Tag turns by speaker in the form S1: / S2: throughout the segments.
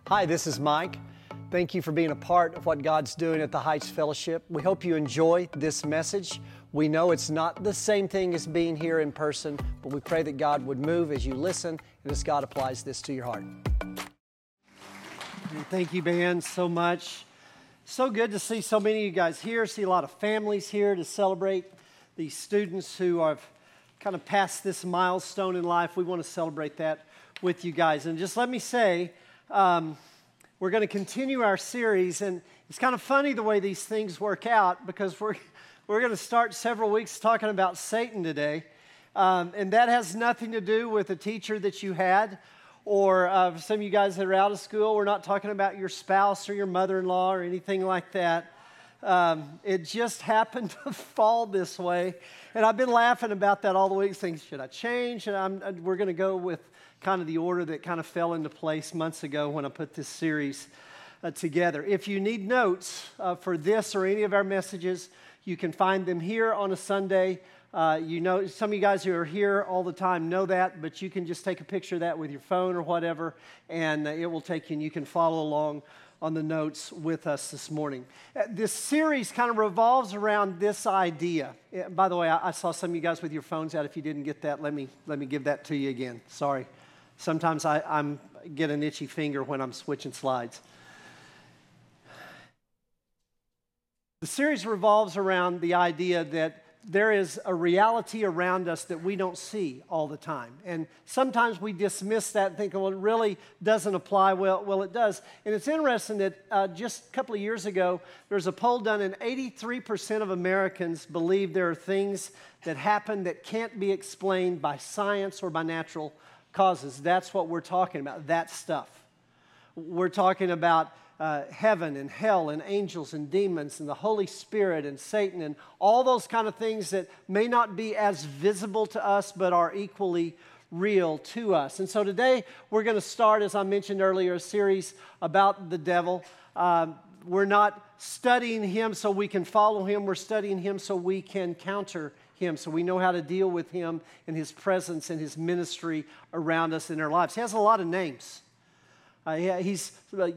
S1: Hi, this is Mike. Thank you for being a part of what God's doing at the Heights Fellowship. We hope you enjoy this message. We know it's not the same thing as being here in person, but we pray that God would move as you listen and as God applies this to your heart. Thank you, band, so much. So good to see so many of you guys here, see a lot of families here to celebrate these students who have kind of passed this milestone in life. We want to celebrate that with you guys. And just let me say, we're going to continue our series, and it's kind of funny the way these things work out because we're going to start several weeks talking about Satan today, and that has nothing to do with a teacher that you had, or for some of you guys that are out of school, we're not talking about your spouse or your mother-in-law or anything like that. It just happened to fall this way, and I've been laughing about that all the week, thinking, should I change? And we're going to go with kind of the order that kind of fell into place months ago when I put this series together. If you need notes for this or any of our messages, you can find them here on a Sunday. You know, some of you guys who are here all the time know that, but you can just take a picture of that with your phone or whatever, and it will take you, and you can follow along on the notes with us this morning. This series kind of revolves around this idea. By the way, I saw some of you guys with your phones out. If you didn't get that, let me give that to you again. Sorry. Sometimes I get an itchy finger when I'm switching slides. The series revolves around the idea that there is a reality around us that we don't see all the time. And sometimes we dismiss that and think, well, it really doesn't apply. Well, it does. And it's interesting that just a couple of years ago, there was a poll done, and 83% of Americans believe there are things that happen that can't be explained by science or by natural causes. That's what we're talking about, that stuff. We're talking about heaven and hell and angels and demons and the Holy Spirit and Satan and all those kind of things that may not be as visible to us but are equally real to us. And so today we're going to start, as I mentioned earlier, a series about the devil. We're not studying him so we can follow him. We're studying him so we can counter him, so we know how to deal with him and his presence and his ministry around us in our lives. He has a lot of names. He's,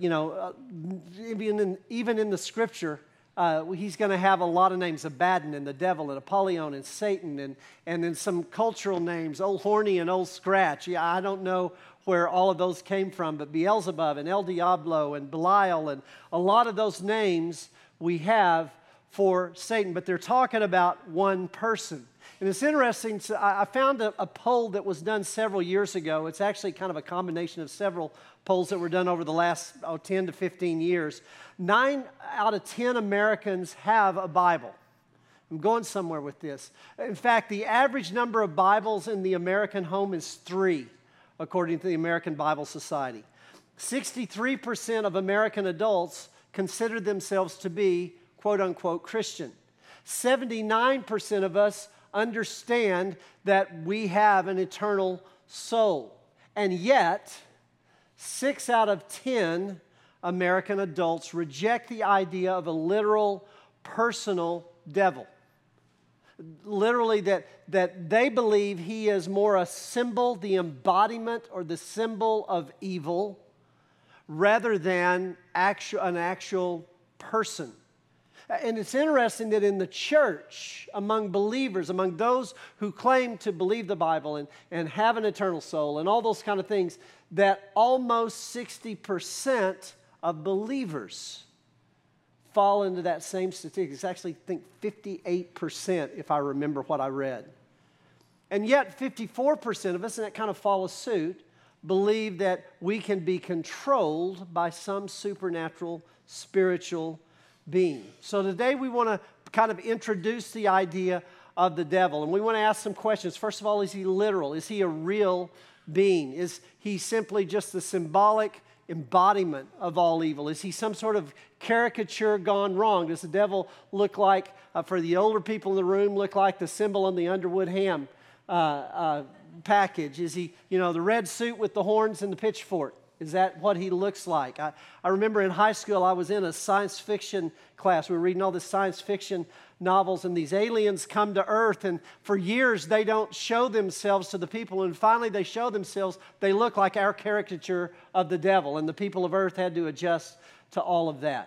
S1: even in the Scripture, he's going to have a lot of names: Abaddon and the devil and Apollyon and Satan, and then some cultural names: Old Horny and Old Scratch. Yeah, I don't know where all of those came from, but Beelzebub and El Diablo and Belial, and a lot of those names we have for Satan, but they're talking about one person. And it's interesting, so I found a poll that was done several years ago. It's actually kind of a combination of several polls that were done over the last 10 to 15 years. 9 out of 10 Americans have a Bible. I'm going somewhere with this. In fact, the average number of Bibles in the American home is 3, according to the American Bible Society. 63% of American adults consider themselves to be quote-unquote Christian. 79% of us understand that we have an eternal soul. And yet, 6 out of 10 American adults reject the idea of a literal, personal devil. Literally, that they believe he is more a symbol, the embodiment or the symbol of evil, rather than an actual person. And it's interesting that in the church, among believers, among those who claim to believe the Bible and have an eternal soul and all those kind of things, that almost 60% of believers fall into that same statistic. It's actually, I think, 58%, if I remember what I read. And yet 54% of us, and that kind of follows suit, believe that we can be controlled by some supernatural, spiritual being. So today we want to kind of introduce the idea of the devil, and we want to ask some questions. First of all, is he literal? Is he a real being? Is he simply just the symbolic embodiment of all evil? Is he some sort of caricature gone wrong? Does the devil look like, for the older people in the room, look like the symbol on the Underwood ham package? Is he, the red suit with the horns and the pitchfork? Is that what he looks like? I remember in high school I was in a science fiction class. We were reading all this science fiction novels, and these aliens come to Earth, and for years they don't show themselves to the people, and finally they show themselves. They look like our caricature of the devil, and the people of Earth had to adjust to all of that.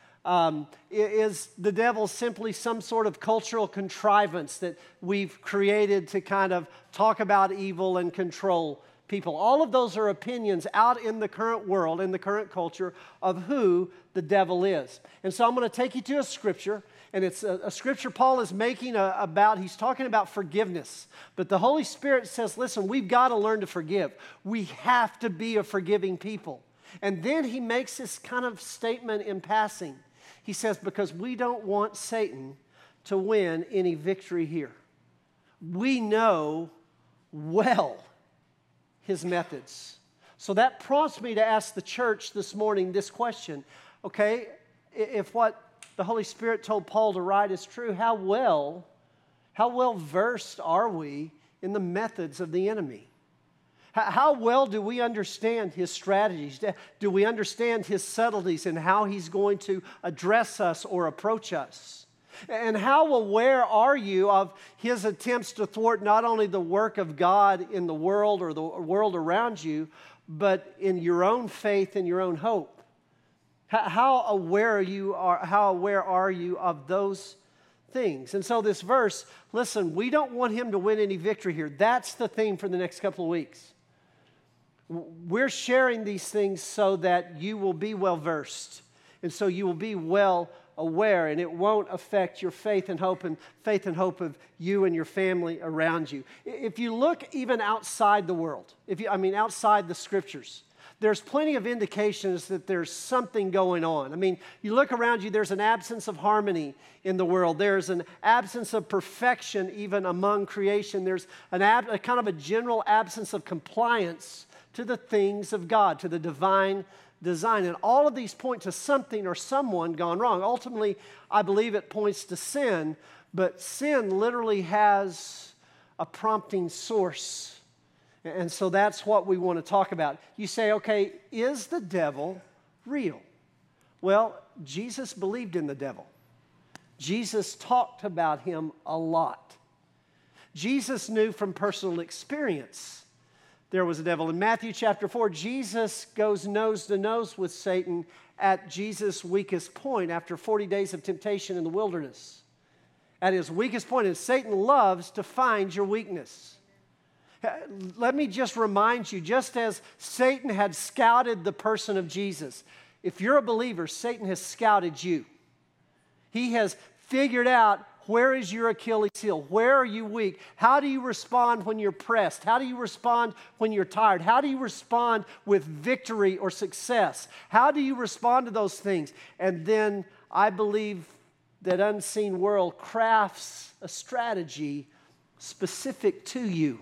S1: Is the devil simply some sort of cultural contrivance that we've created to kind of talk about evil and control people? All of those are opinions out in the current world, in the current culture, of who the devil is. And so I'm going to take you to a scripture, and it's a scripture Paul is making he's talking about forgiveness. But the Holy Spirit says, listen, we've got to learn to forgive. We have to be a forgiving people. And then he makes this kind of statement in passing. He says, because we don't want Satan to win any victory here. We know well his methods. So that prompts me to ask the church this morning this question. Okay, if what the Holy Spirit told Paul to write is true, how well versed are we in the methods of the enemy? How well do we understand his strategies? Do we understand his subtleties and how he's going to address us or approach us? And how aware are you of his attempts to thwart not only the work of God in the world or the world around you, but in your own faith and your own hope? How aware are you of those things? And so this verse, listen, we don't want him to win any victory here. That's the theme for the next couple of weeks. We're sharing these things so that you will be well versed, and so you will be well aware, and it won't affect your faith and hope of you and your family around you. If you look even outside the world, outside the scriptures, there's plenty of indications that there's something going on. I mean, you look around you, there's an absence of harmony in the world. There's an absence of perfection even among creation. There's a kind of a general absence of compliance to the things of God, to the divine design. And all of these point to something or someone gone wrong. Ultimately, I believe it points to sin, but sin literally has a prompting source. And so that's what we want to talk about. You say, okay, is the devil real? Well, Jesus believed in the devil. Jesus talked about him a lot. Jesus knew from personal experience there was a devil. In Matthew chapter 4, Jesus goes nose to nose with Satan at Jesus' weakest point after 40 days of temptation in the wilderness. At his weakest point, and Satan loves to find your weakness. Let me just remind you, just as Satan had scouted the person of Jesus, if you're a believer, Satan has scouted you. He has figured out, where is your Achilles heel? Where are you weak? How do you respond when you're pressed? How do you respond when you're tired? How do you respond with victory or success? How do you respond to those things? And then I believe that unseen world crafts a strategy specific to you.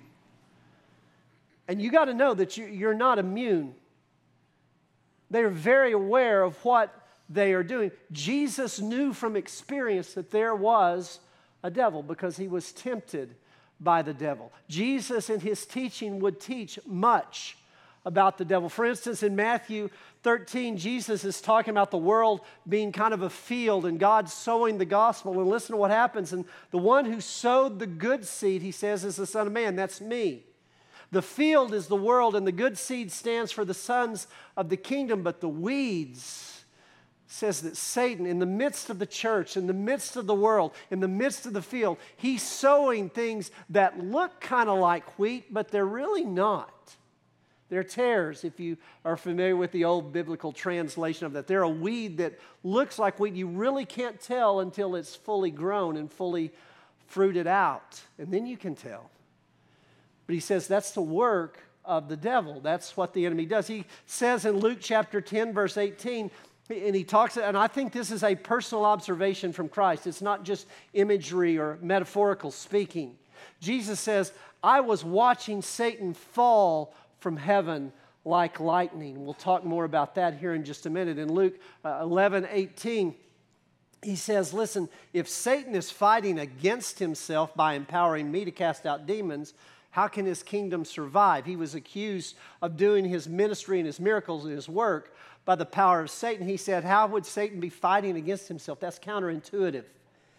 S1: And you got to know that you're not immune. They're very aware of what they are doing. Jesus knew from experience that there was a devil because he was tempted by the devil. Jesus in his teaching would teach much about the devil. For instance, in Matthew 13, Jesus is talking about the world being kind of a field and God sowing the gospel. And listen to what happens. And the one who sowed the good seed, he says, is the Son of Man. That's me. The field is the world, and the good seed stands for the sons of the kingdom, but the weeds says that Satan, in the midst of the church, in the midst of the world, in the midst of the field, he's sowing things that look kind of like wheat, but they're really not. They're tares, if you are familiar with the old biblical translation of that. They're a weed that looks like wheat. You really can't tell until it's fully grown and fully fruited out, and then you can tell. But he says that's the work of the devil. That's what the enemy does. He says in Luke chapter 10, verse 18, and he talks, and I think this is a personal observation from Christ. It's not just imagery or metaphorical speaking. Jesus says, I was watching Satan fall from heaven like lightning. We'll talk more about that here in just a minute. In Luke 11:18, he says, listen, if Satan is fighting against himself by empowering me to cast out demons, how can his kingdom survive? He was accused of doing his ministry and his miracles and his work by the power of Satan. He said, how would Satan be fighting against himself? That's counterintuitive.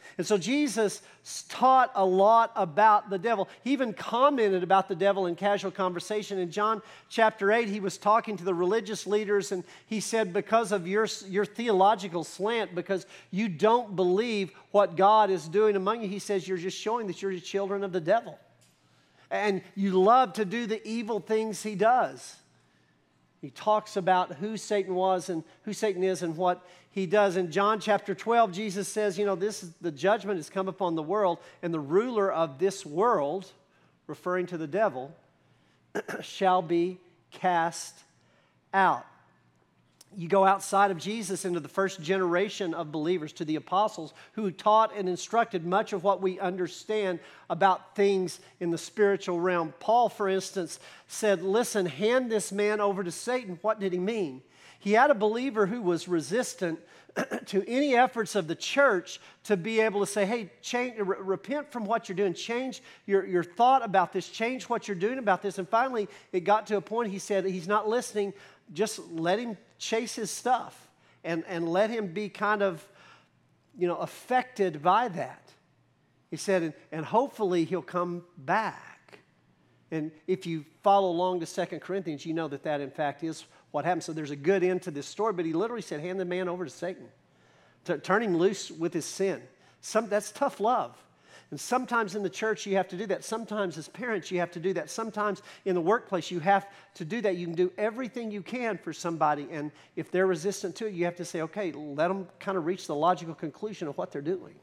S1: And so Jesus taught a lot about the devil. He even commented about the devil in casual conversation. In John chapter 8, he was talking to the religious leaders, and he said, because of your theological slant, because you don't believe what God is doing among you, he says, you're just showing that you're the children of the devil. And you love to do the evil things he does. He talks about who Satan was and who Satan is and what he does. In John chapter 12, Jesus says, the judgment has come upon the world, and the ruler of this world, referring to the devil, shall be cast out. You go outside of Jesus into the first generation of believers, to the apostles who taught and instructed much of what we understand about things in the spiritual realm. Paul, for instance, said, listen, hand this man over to Satan. What did he mean? He had a believer who was resistant to any efforts of the church to be able to say, hey, repent from what you're doing. Change your thought about this. Change what you're doing about this. And finally, it got to a point, he said, he's not listening. Just let him chase his stuff and let him be kind of, affected by that. He said, and hopefully he'll come back. And if you follow along to 2 Corinthians, you know that in fact is what happened. So there's a good end to this story, but he literally said, hand the man over to Satan. To turn him loose with his sin. That's tough love. And sometimes in the church you have to do that. Sometimes as parents you have to do that. Sometimes in the workplace you have to do that. You can do everything you can for somebody, and if they're resistant to it, you have to say, okay, let them kind of reach the logical conclusion of what they're doing.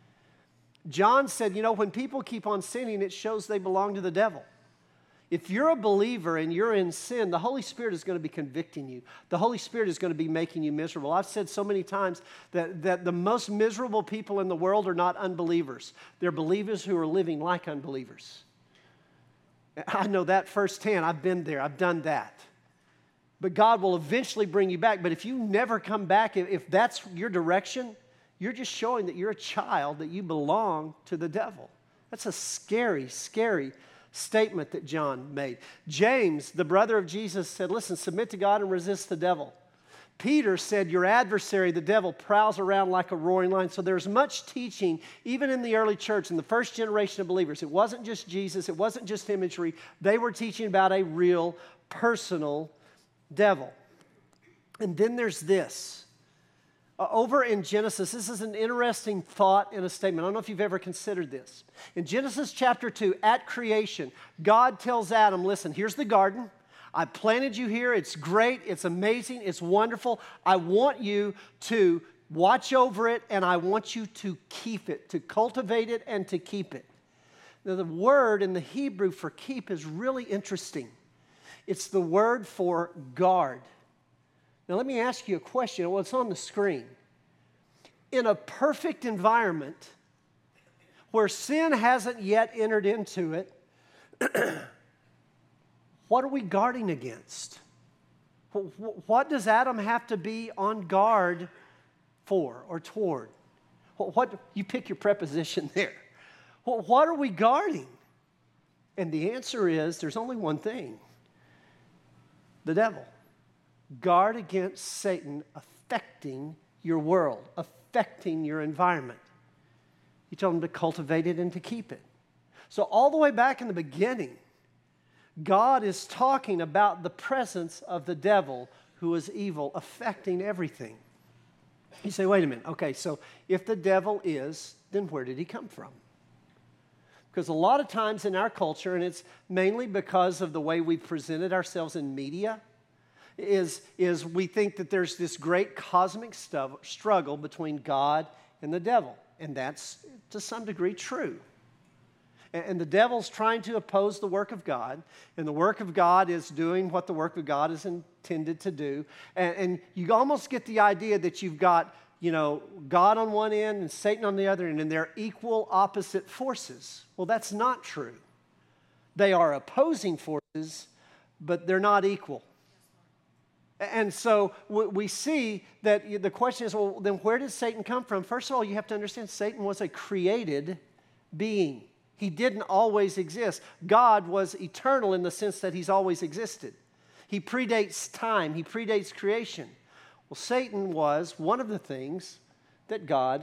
S1: John said, when people keep on sinning, it shows they belong to the devil. If you're a believer and you're in sin, the Holy Spirit is going to be convicting you. The Holy Spirit is going to be making you miserable. I've said so many times that the most miserable people in the world are not unbelievers. They're believers who are living like unbelievers. I know that firsthand. I've been there. I've done that. But God will eventually bring you back. But if you never come back, if that's your direction, you're just showing that you're a child, that you belong to the devil. That's a scary, scary statement that John made. James, the brother of Jesus, said, listen, submit to God and resist the devil. Peter said, your adversary, the devil, prowls around like a roaring lion. So there's much teaching, even in the early church, in the first generation of believers. It wasn't just Jesus. It wasn't just imagery. They were teaching about a real, personal devil. And then there's this. Over in Genesis, this is an interesting thought and a statement. I don't know if you've ever considered this. In Genesis chapter 2, at creation, God tells Adam, listen, here's the garden. I planted you here. It's great. It's amazing. It's wonderful. I want you to watch over it, and I want you to keep it, to cultivate it and to keep it. Now, the word in the Hebrew for keep is really interesting. It's the word for guard. Now, let me ask you a question. Well, it's on the screen. In a perfect environment where sin hasn't yet entered into it, what are we guarding against? What does Adam have to be on guard for or toward? You pick your preposition there. What are we guarding? And the answer is there's only one thing: the devil. Guard against Satan affecting your world, affecting your environment. He told him to cultivate it and to keep it. So all the way back in the beginning, God is talking about the presence of the devil, who is evil, affecting everything. You say, wait a minute. Okay, so if the devil is, then where did he come from? Because a lot of times in our culture, and it's mainly because of the way we've presented ourselves in media, is we think that there's this great cosmic struggle between God and the devil. And that's, to some degree, true. And the devil's trying to oppose the work of God, and the work of God is doing what the work of God is intended to do. And you almost get the idea that you've got, God on one end and Satan on the other end, and they're equal opposite forces. Well, that's not true. They are opposing forces, but they're not equal. And so we see that the question is, well, then where did Satan come from? First of all, you have to understand Satan was a created being. He didn't always exist. God was eternal in the sense that he's always existed. He predates time. He predates creation. Well, Satan was one of the things that God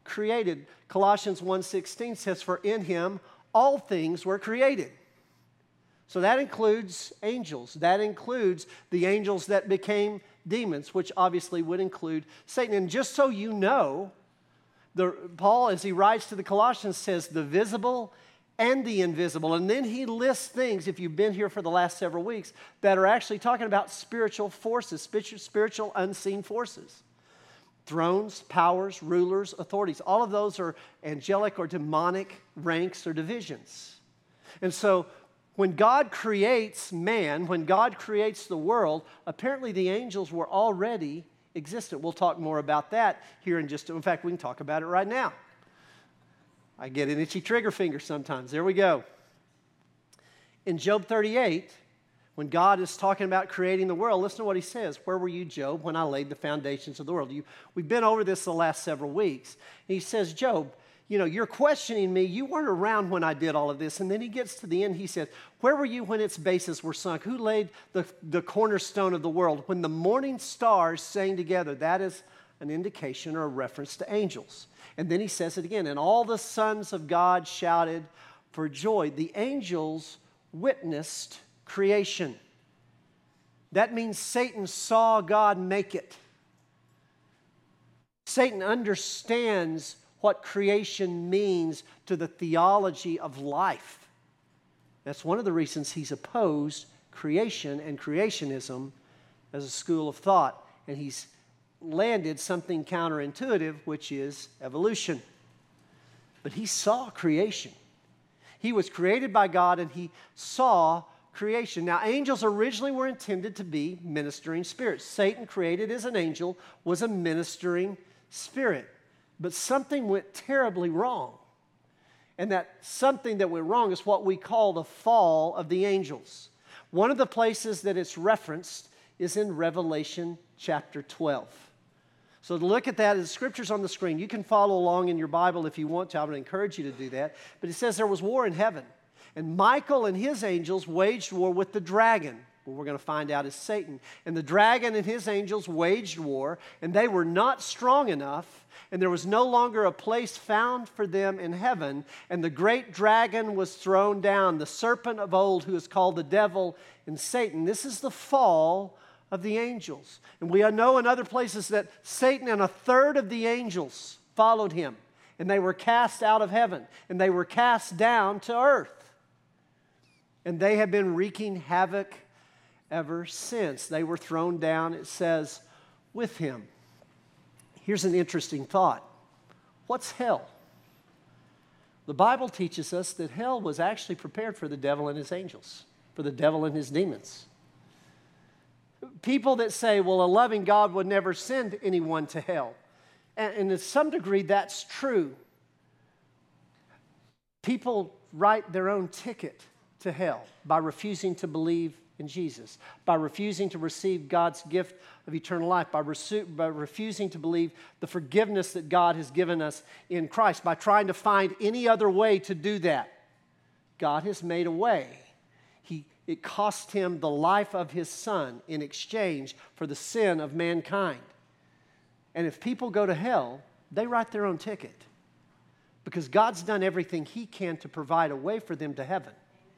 S1: created. Colossians 1:16 says, for in him all things were created. So that includes angels. That includes the angels that became demons, which obviously would include Satan. And just so you know, Paul, as he writes to the Colossians, says the visible and the invisible. And then he lists things, if you've been here for the last several weeks, that are actually talking about spiritual forces, spiritual unseen forces. Thrones, powers, rulers, authorities. All of those are angelic or demonic ranks or divisions. And so when God creates man, when God creates the world, apparently the angels were already existent. We'll talk more about that here in fact, we can talk about it right now. I get an itchy trigger finger sometimes. There we go. In Job 38, when God is talking about creating the world, listen to what he says. Where were you, Job, when I laid the foundations of the world? We've been over this the last several weeks. And he says, Job, you're questioning me. You weren't around when I did all of this. And then he gets to the end. He says, where were you when its bases were sunk? Who laid the cornerstone of the world? When the morning stars sang together, that is an indication or a reference to angels. And then he says it again. And all the sons of God shouted for joy. The angels witnessed creation. That means Satan saw God make it. Satan understands what creation means to the theology of life. That's one of the reasons he's opposed creation and creationism as a school of thought. And he's landed something counterintuitive, which is evolution. But he saw creation. He was created by God and he saw creation. Now, angels originally were intended to be ministering spirits. Satan, created as an angel, was a ministering spirit. But something went terribly wrong. And that something that went wrong is what we call the fall of the angels. One of the places that it's referenced is in Revelation chapter 12. So to look at that, the scripture's on the screen. You can follow along in your Bible if you want to. I would encourage you to do that. But it says there was war in heaven. And Michael and his angels waged war with the dragon. What we're going to find out is Satan. And the dragon and his angels waged war, and they were not strong enough, and there was no longer a place found for them in heaven. And the great dragon was thrown down, the serpent of old, who is called the devil and Satan. This is the fall of the angels. And we know in other places that Satan and a third of the angels followed him. And they were cast out of heaven. And they were cast down to earth. And they have been wreaking havoc ever since. They were thrown down, it says, with him. Here's an interesting thought. What's hell? The Bible teaches us that hell was actually prepared for the devil and his angels, for the devil and his demons. People that say, well, a loving God would never send anyone to hell. And to some degree, that's true. People write their own ticket to hell by refusing to believe in Jesus, by refusing to receive God's gift of eternal life, by refusing to believe the forgiveness that God has given us in Christ, by trying to find any other way to do that. God has made a way. It cost him the life of his son in exchange for the sin of mankind. And if people go to hell, they write their own ticket because God's done everything he can to provide a way for them to heaven.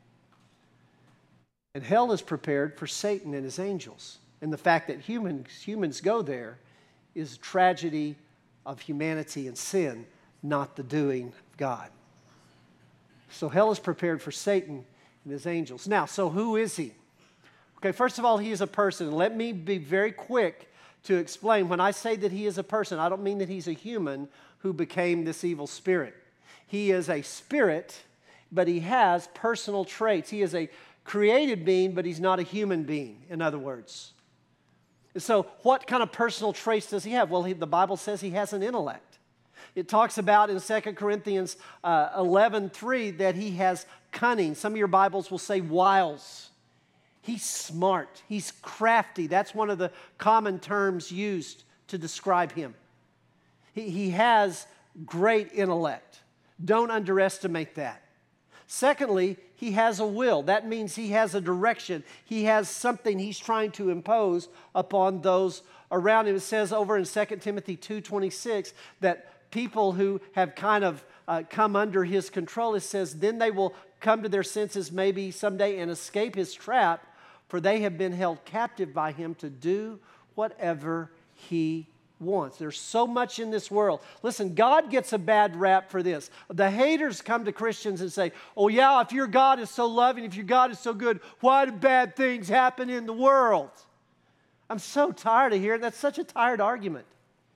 S1: And hell is prepared for Satan and his angels. And the fact that humans go there is a tragedy of humanity and sin, not the doing of God. So hell is prepared for Satan and his angels. Now, so who is he? Okay, first of all, he is a person. Let me be very quick to explain. When I say that he is a person, I don't mean that he's a human who became this evil spirit. He is a spirit, but he has personal traits. He is a created being, but he's not a human being, in other words. So what kind of personal traits does he have? Well, the Bible says he has an intellect. It talks about in 2 Corinthians 11:3 that he has cunning. Some of your Bibles will say wiles. He's smart. He's crafty. That's one of the common terms used to describe him. He has great intellect. Don't underestimate that. Secondly, he has a will. That means he has a direction. He has something he's trying to impose upon those around him. It says over in 2 Timothy 2:26 that people who have kind of come under his control, it says, then they will come to their senses maybe someday and escape his trap, for they have been held captive by him to do whatever he wants. There's so much in this world. Listen, God gets a bad rap for this. The haters come to Christians and say, oh yeah, if your God is so loving, if your God is so good, why do bad things happen in the world? I'm so tired of hearing that's such a tired argument.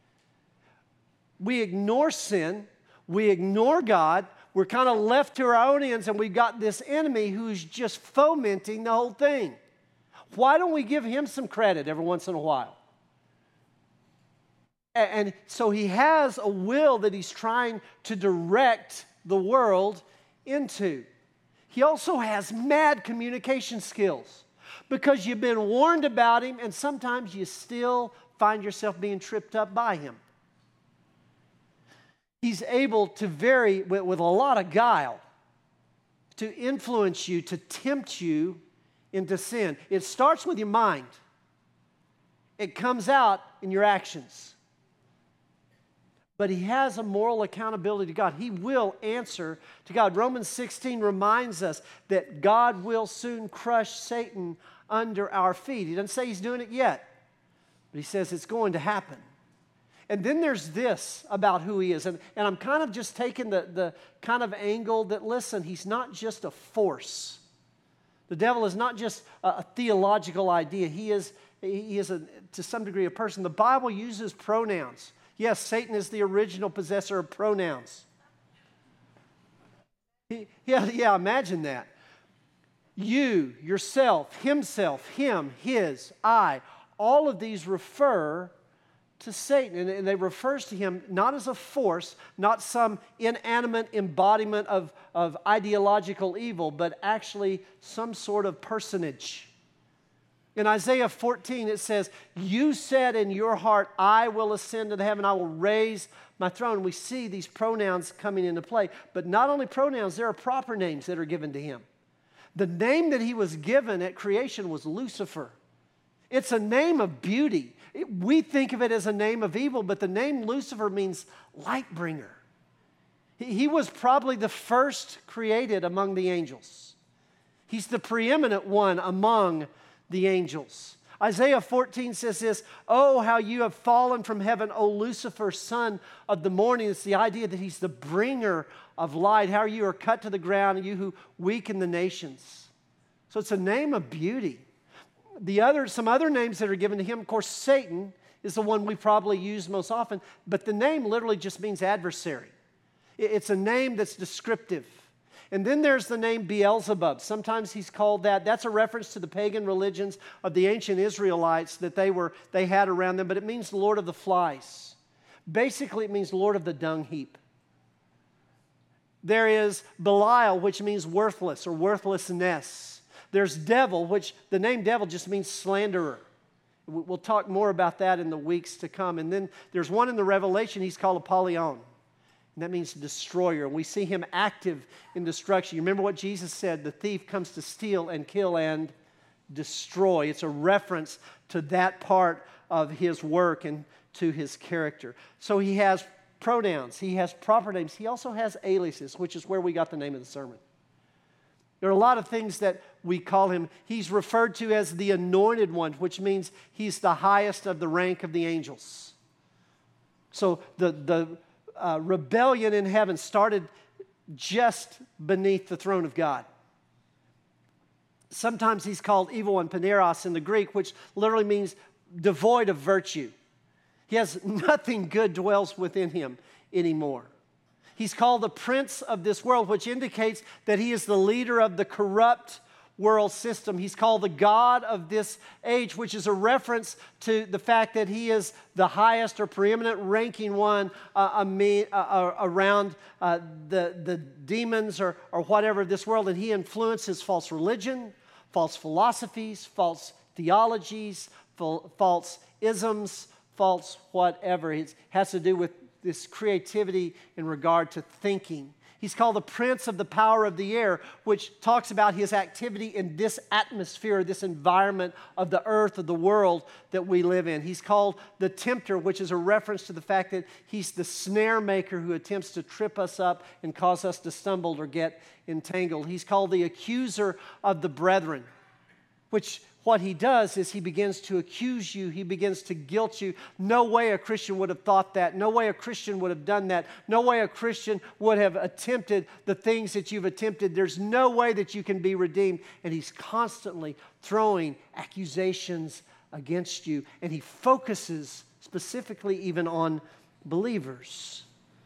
S1: We ignore sin, we ignore God, we're kind of left to our own ends, and we've got this enemy who's just fomenting the whole thing. Why don't we give him some credit every once in a while? And so he has a will that he's trying to direct the world into. He also has mad communication skills because you've been warned about him, and sometimes you still find yourself being tripped up by him. He's able to vary with a lot of guile, to influence you, to tempt you into sin. It starts with your mind. It comes out in your actions. But he has a moral accountability to God. He will answer to God. Romans 16 reminds us that God will soon crush Satan under our feet. He doesn't say he's doing it yet, but he says it's going to happen. And then there's this about who he is. And I'm kind of just taking the kind of angle that, listen, he's not just a force. The devil is not just a theological idea. He is to some degree, a person. The Bible uses pronouns. Yes, Satan is the original possessor of pronouns. Yeah, imagine that. You, yourself, himself, him, his, I. All of these refer to Satan, and they refers to him not as a force, not some inanimate embodiment of ideological evil, but actually some sort of personage. In Isaiah 14, it says, you said in your heart, I will ascend to the heaven, I will raise my throne. We see these pronouns coming into play, but not only pronouns, there are proper names that are given to him. The name that he was given at creation was Lucifer. It's a name of beauty. We think of it as a name of evil, but the name Lucifer means light bringer. He was probably the first created among the angels. He's the preeminent one among the angels. Isaiah 14 says this, oh, how you have fallen from heaven, O Lucifer, son of the morning. It's the idea that he's the bringer of light. How you are cut to the ground, you who weaken the nations. So it's a name of beauty. Some other names that are given to him, of course, Satan is the one we probably use most often, but the name literally just means adversary. It's a name that's descriptive. And then there's the name Beelzebub. Sometimes he's called that. That's a reference to the pagan religions of the ancient Israelites that they had around them, but it means Lord of the Flies. Basically, it means Lord of the dung heap. There is Belial, which means worthless or worthlessness. There's devil, which the name devil just means slanderer. We'll talk more about that in the weeks to come. And then there's one in the Revelation, he's called Apollyon. And that means destroyer. And we see him active in destruction. You remember what Jesus said, the thief comes to steal and kill and destroy. It's a reference to that part of his work and to his character. So he has pronouns, he has proper names, he also has aliases, which is where we got the name of the sermon. There are a lot of things that we call him. He's referred to as the anointed one, which means he's the highest of the rank of the angels. So the rebellion in heaven started just beneath the throne of God. Sometimes he's called evil one, paneros in the Greek, which literally means devoid of virtue. He has nothing good dwells within him anymore. He's called the prince of this world, which indicates that he is the leader of the corrupt world system. He's called the God of this age, which is a reference to the fact that he is the highest or preeminent ranking one around the demons or whatever of this world. And he influences false religion, false philosophies, false theologies, false isms, false whatever. It has to do with this creativity in regard to thinking. He's called the prince of the power of the air, which talks about his activity in this atmosphere, this environment of the earth, of the world that we live in. He's called the tempter, which is a reference to the fact that he's the snare maker who attempts to trip us up and cause us to stumble or get entangled. He's called the accuser of the brethren, which what he does is he begins to accuse you. He begins to guilt you. No way a Christian would have thought that. No way a Christian would have done that. No way a Christian would have attempted the things that you've attempted. There's no way that you can be redeemed. And he's constantly throwing accusations against you. And he focuses specifically even on believers.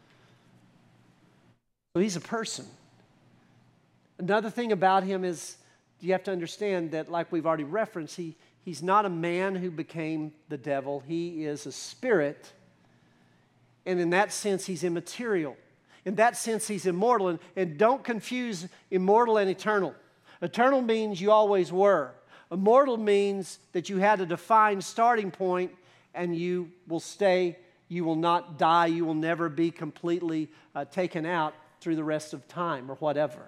S1: So he's a person. Another thing about him is, you have to understand that, like we've already referenced, he's not a man who became the devil. He is a spirit, and in that sense, he's immaterial. In that sense, he's immortal, and don't confuse immortal and eternal. Eternal means you always were. Immortal means that you had a defined starting point, and you will stay, you will not die, you will never be completely taken out through the rest of time or whatever.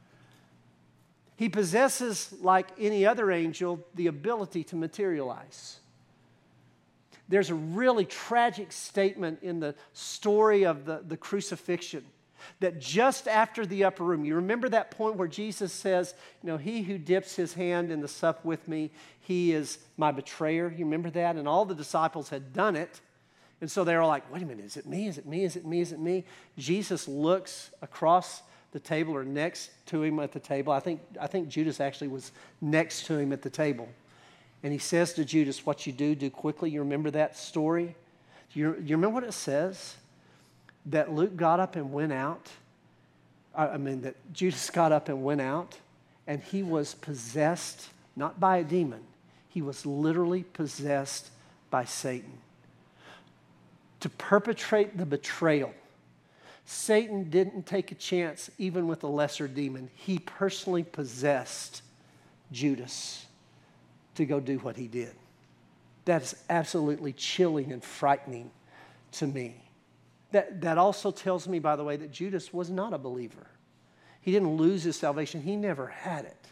S1: He possesses, like any other angel, the ability to materialize. There's a really tragic statement in the story of the crucifixion, that just after the upper room, you remember that point where Jesus says, he who dips his hand in the sup with me, he is my betrayer. You remember that? And all the disciples had done it. And so they were like, wait a minute, is it me? Is it me? Is it me? Is it me? Jesus looks across the table or next to him at the table. I think Judas actually was next to him at the table. And he says to Judas, what you do quickly. You remember that story? You remember what it says? That Luke got up and went out. That Judas got up and went out, and he was possessed, not by a demon. He was literally possessed by Satan. To perpetrate the betrayal, Satan didn't take a chance even with a lesser demon. He personally possessed Judas to go do what he did. That's absolutely chilling and frightening to me. That also tells me, by the way, that Judas was not a believer. He didn't lose his salvation. He never had it.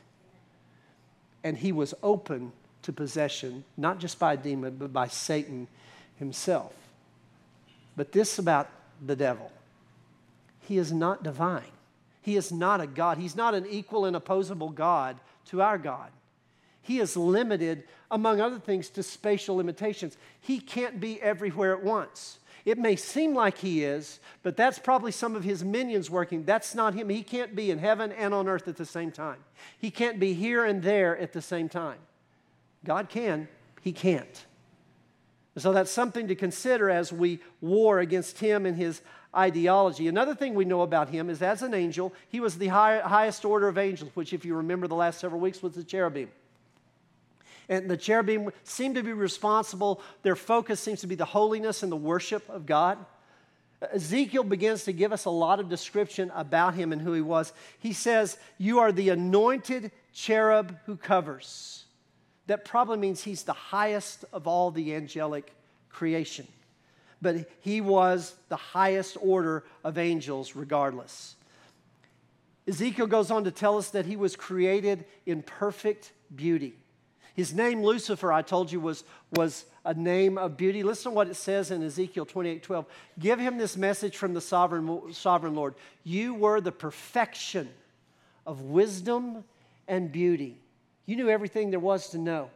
S1: And he was open to possession, not just by a demon, but by Satan himself. But this about the devil. He is not divine. He is not a God. He's not an equal and opposable God to our God. He is limited, among other things, to spatial limitations. He can't be everywhere at once. It may seem like he is, but that's probably some of his minions working. That's not him. He can't be in heaven and on earth at the same time. He can't be here and there at the same time. God can. He can't. So that's something to consider as we war against him and his ideology. Another thing we know about him is, as an angel, he was the highest order of angels, which, if you remember the last several weeks, was the cherubim. And the cherubim seem to be responsible. Their focus seems to be the holiness and the worship of God. Ezekiel begins to give us a lot of description about him and who he was. He says, you are the anointed cherub who covers. That probably means he's the highest of all the angelic creation. But he was the highest order of angels regardless. Ezekiel goes on to tell us that he was created in perfect beauty. His name, Lucifer, I told you, was a name of beauty. Listen to what it says in Ezekiel 28:12. Give him this message from the sovereign Lord. You were the perfection of wisdom and beauty. You knew everything there was to know.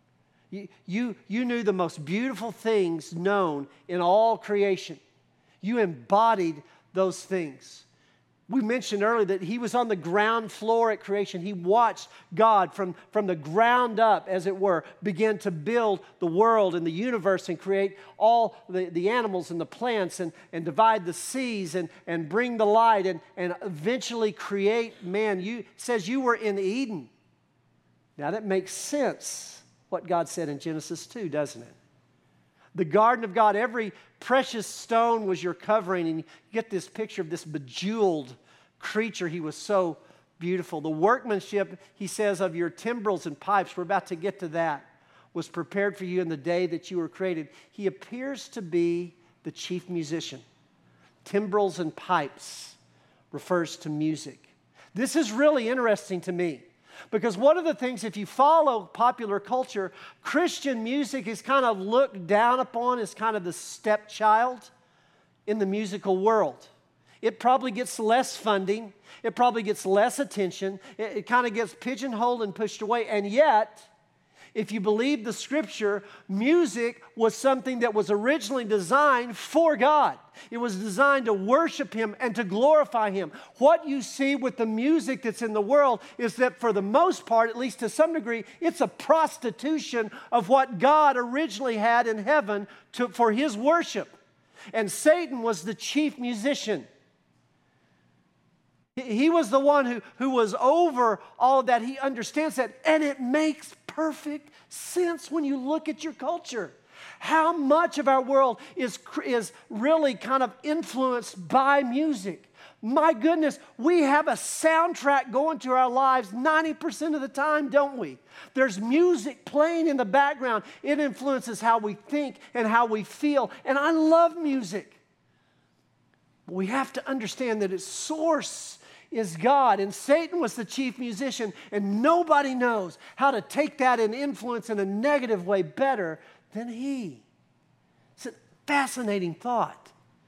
S1: You knew the most beautiful things known in all creation. You embodied those things. We mentioned earlier that he was on the ground floor at creation. He watched God from the ground up, as it were, begin to build the world and the universe and create all the animals and the plants and divide the seas and bring the light and eventually create man. It says you were in Eden. Now that makes sense, what God said in Genesis 2, doesn't it? The garden of God, every precious stone was your covering, and you get this picture of this bejeweled creature. He was so beautiful. The workmanship, he says, of your timbrels and pipes, we're about to get to that, was prepared for you in the day that you were created. He appears to be the chief musician. Timbrels and pipes refers to music. This is really interesting to me because one of the things, if you follow popular culture, Christian music is kind of looked down upon as kind of the stepchild in the musical world. It probably gets less funding. It probably gets less attention. It kind of gets pigeonholed and pushed away. And yet, if you believe the Scripture, music was something that was originally designed for God. It was designed to worship Him and to glorify Him. What you see with the music that's in the world is that for the most part, at least to some degree, it's a prostitution of what God originally had in heaven for His worship. And Satan was the chief musician. He was the one who was over all of that. He understands that. And it makes perfect sense when you look at your culture. How much of our world is really kind of influenced by music. My goodness, we have a soundtrack going to our lives 90% of the time, don't we? There's music playing in the background. It influences how we think and how we feel. And I love music. But we have to understand that its source is God, and Satan was the chief musician, and nobody knows how to take that and influence in a negative way better than he. It's a fascinating thought.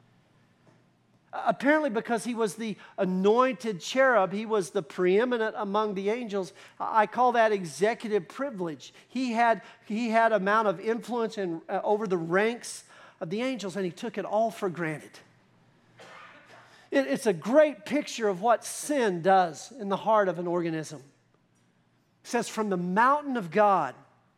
S1: Apparently, because he was the anointed cherub, he was the preeminent among the angels. I call that executive privilege. He had amount of influence over the ranks of the angels, and he took it all for granted. It's a great picture of what sin does in the heart of an organism. It says, from the mountain of God,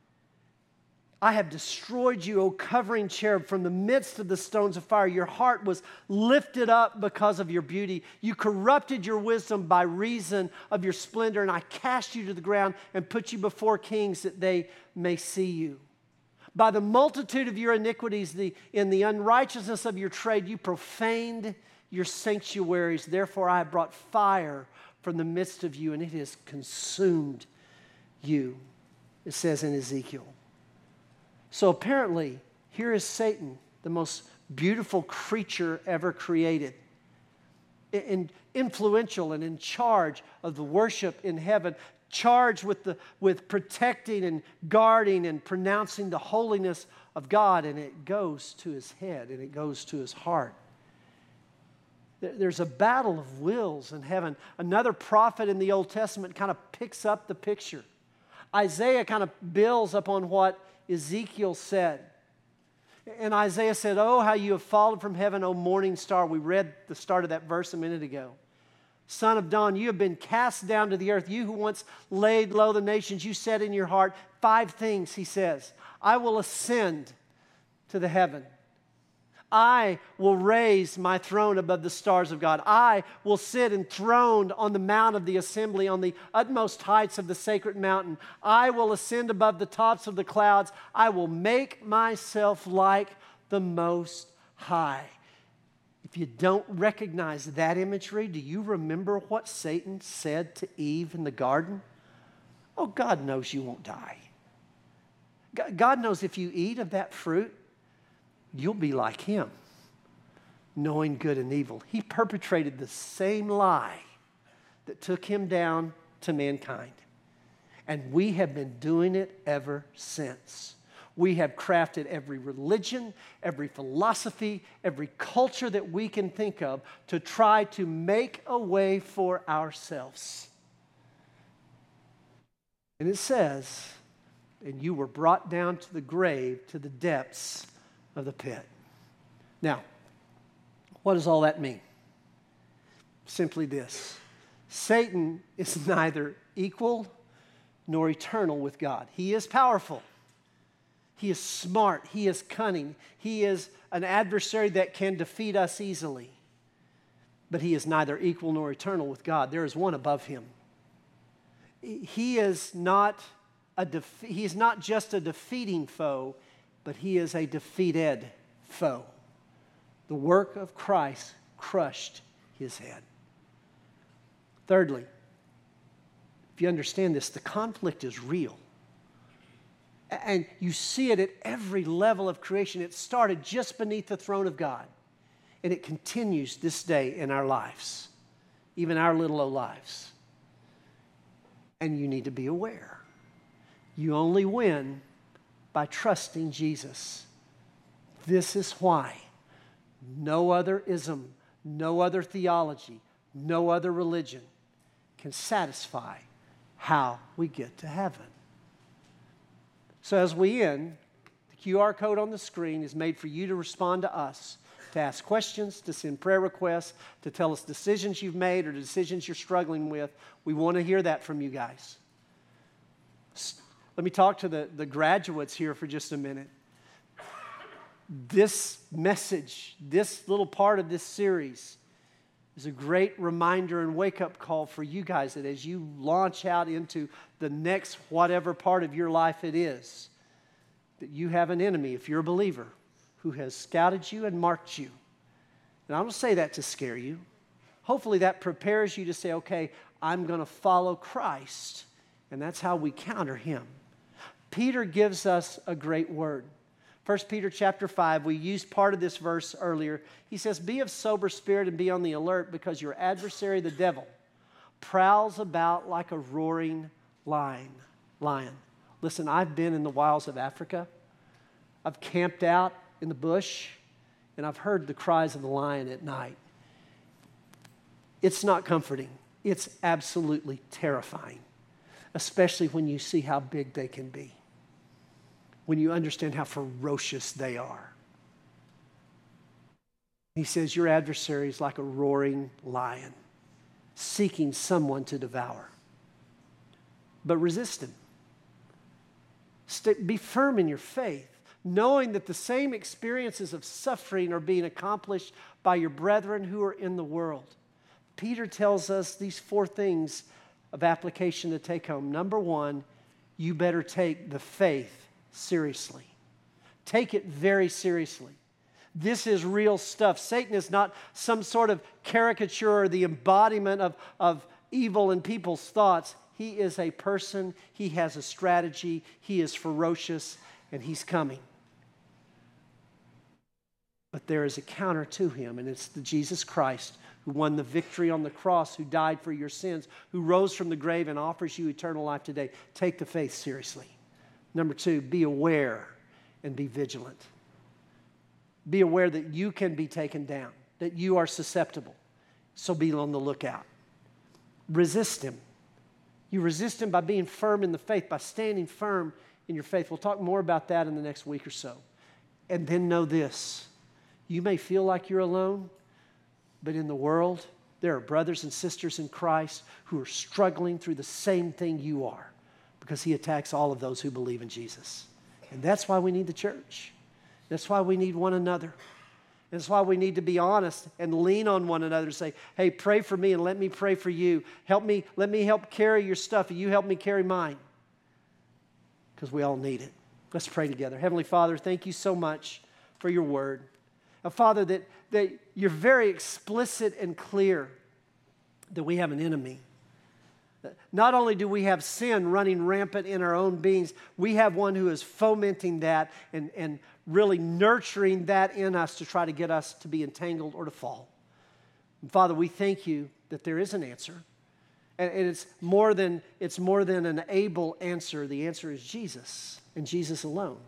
S1: I have destroyed you, O covering cherub, from the midst of the stones of fire. Your heart was lifted up because of your beauty. You corrupted your wisdom by reason of your splendor, and I cast you to the ground and put you before kings that they may see you. By the multitude of your iniquities, in the unrighteousness of your trade, you profaned your sanctuaries. Therefore, I have brought fire from the midst of you, and it has consumed you, it says in Ezekiel. So apparently, here is Satan, the most beautiful creature ever created, influential and in charge of the worship in heaven, charged with protecting and guarding and pronouncing the holiness of God, and it goes to his head and it goes to his heart. There's a battle of wills in heaven. Another prophet in the Old Testament kind of picks up the picture. Isaiah kind of builds upon what Ezekiel said. And Isaiah said, oh, how you have fallen from heaven, O morning star. We read the start of that verse a minute ago. Son of dawn, you have been cast down to the earth. You who once laid low the nations, you said in your heart, 5 things, he says. I will ascend to the heaven. I will raise my throne above the stars of God. I will sit enthroned on the mount of the assembly, on the utmost heights of the sacred mountain. I will ascend above the tops of the clouds. I will make myself like the Most High. If you don't recognize that imagery, do you remember what Satan said to Eve in the garden? Oh, God knows you won't die. God knows if you eat of that fruit, you'll be like him, knowing good and evil. He perpetrated the same lie that took him down to mankind. And we have been doing it ever since. We have crafted every religion, every philosophy, every culture that we can think of to try to make a way for ourselves. And it says, and you were brought down to the grave, to the depths of the pit. Now, what does all that mean? Simply this. Satan is neither equal nor eternal with God. He is powerful. He is smart. He is cunning. He is an adversary that can defeat us easily. But he is neither equal nor eternal with God. There is one above him. He is not just a defeating foe, but he is a defeated foe. The work of Christ crushed his head. Thirdly, if you understand this, the conflict is real. And you see it at every level of creation. It started just beneath the throne of God, and it continues this day in our lives. even our little old lives. And you need to be aware. You only win by trusting Jesus. This is why no other ism, no other theology, no other religion can satisfy how we get to heaven. So as we end, the QR code on the screen is made for you to respond to us, to ask questions, to send prayer requests, to tell us decisions you've made or decisions you're struggling with. We want to hear that from you guys. Let me talk to the graduates here for just a minute. This message, this little part of this series is a great reminder and wake-up call for you guys that as you launch out into the next whatever part of your life it is, that you have an enemy, if you're a believer, who has scouted you and marked you. And I don't say that to scare you. Hopefully that prepares you to say, okay, I'm going to follow Christ. And that's how we counter him. Peter gives us a great word. 1 Peter chapter 5, we used part of this verse earlier. He says, be of sober spirit and be on the alert because your adversary, the devil, prowls about like a roaring lion. Listen, I've been in the wilds of Africa. I've camped out in the bush, and I've heard the cries of the lion at night. It's not comforting. It's absolutely terrifying, especially when you see how big they can be, when you understand how ferocious they are. He says, your adversary is like a roaring lion, seeking someone to devour. But resist him. Be firm in your faith, knowing that the same experiences of suffering are being accomplished by your brethren who are in the world. Peter tells us these 4 things of application to take home. Number 1, you better take the faith seriously. Take it very seriously. This is real stuff. Satan is not some sort of caricature or the embodiment of evil in people's thoughts. He is a person. He has a strategy. He is ferocious, and he's coming. But there is a counter to him, and it's the Jesus Christ who won the victory on the cross, who died for your sins, who rose from the grave and offers you eternal life today. Take the faith seriously. Number 2, be aware and be vigilant. Be aware that you can be taken down, that you are susceptible. So be on the lookout. Resist him. You resist him by being firm in the faith, by standing firm in your faith. We'll talk more about that in the next week or so. And then know this. You may feel like you're alone, but in the world, there are brothers and sisters in Christ who are struggling through the same thing you are, because he attacks all of those who believe in Jesus. And that's why we need the church. That's why we need one another. That's why we need to be honest and lean on one another and say, hey, pray for me and let me pray for you. Let me help carry your stuff and you help me carry mine. Because we all need it. Let's pray together. Heavenly Father, thank you so much for your word. Now, Father, that you're very explicit and clear that we have an enemy. Not only do we have sin running rampant in our own beings, we have one who is fomenting that and really nurturing that in us to try to get us to be entangled or to fall. And Father, we thank you that there is an answer. And it's more than an able answer. The answer is Jesus and Jesus alone.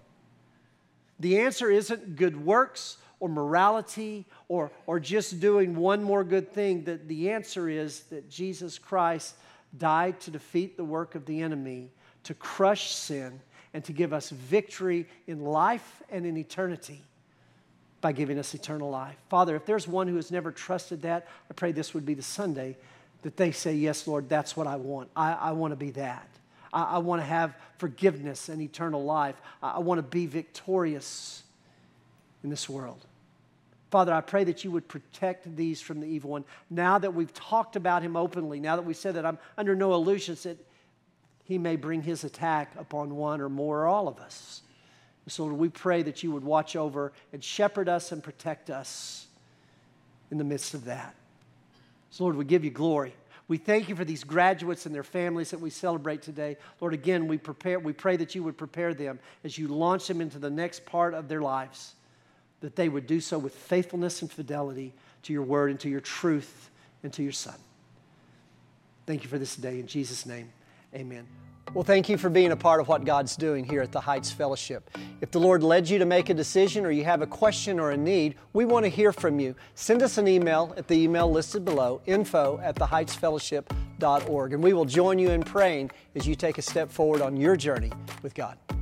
S1: The answer isn't good works or morality or just doing one more good thing. The answer is that Jesus Christ died to defeat the work of the enemy, to crush sin, and to give us victory in life and in eternity by giving us eternal life. Father, if there's one who has never trusted that, I pray this would be the Sunday that they say, yes, Lord, that's what I want. I want to be that. I want to have forgiveness and eternal life. I want to be victorious in this world. Father, I pray that you would protect these from the evil one. Now that we've talked about him openly, now that we said that I'm under no illusions that he may bring his attack upon one or more or all of us. So Lord, we pray that you would watch over and shepherd us and protect us in the midst of that. So Lord, we give you glory. We thank you for these graduates and their families that we celebrate today. Lord, again, we pray that you would prepare them as you launch them into the next part of their lives, that they would do so with faithfulness and fidelity to your word and to your truth and to your Son. Thank you for this day. In Jesus' name, amen. Well, thank you for being a part of what God's doing here at the Heights Fellowship. If the Lord led you to make a decision or you have a question or a need, we want to hear from you. Send us an email at the email listed below, info@theheightsfellowship.org, and we will join you in praying as you take a step forward on your journey with God.